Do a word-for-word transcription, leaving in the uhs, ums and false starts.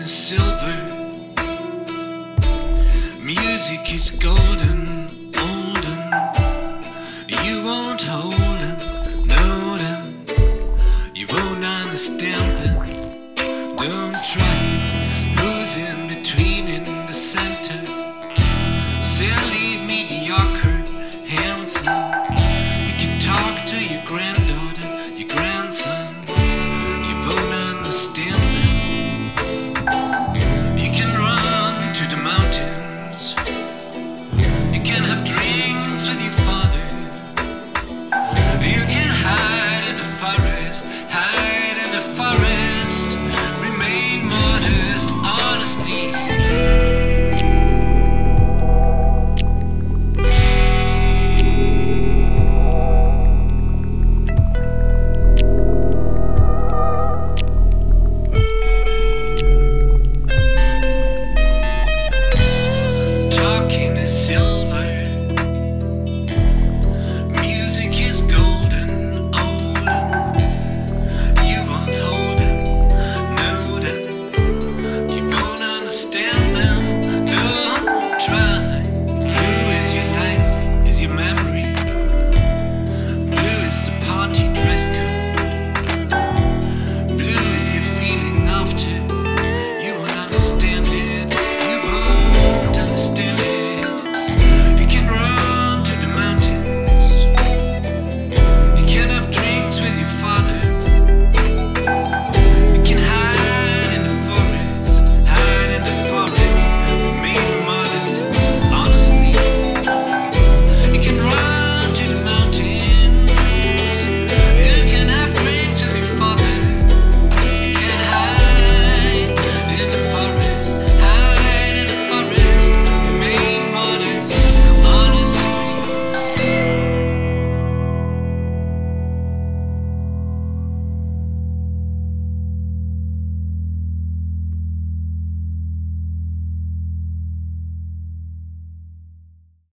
silver. Music is golden, olden. You won't hold him, know them. You won't understand them. Don't try. Who's in between, in the center? Silly, mediocre, handsome. You can talk to your granddaughter, your grandson. You won't understand.